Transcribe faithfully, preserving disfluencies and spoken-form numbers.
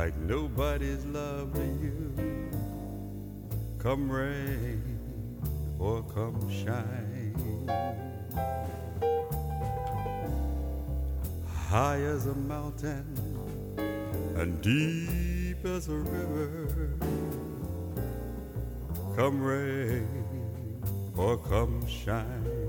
like nobody's loving you. Come rain or come shine, high as a mountain and deep as a river. Come rain or come shine,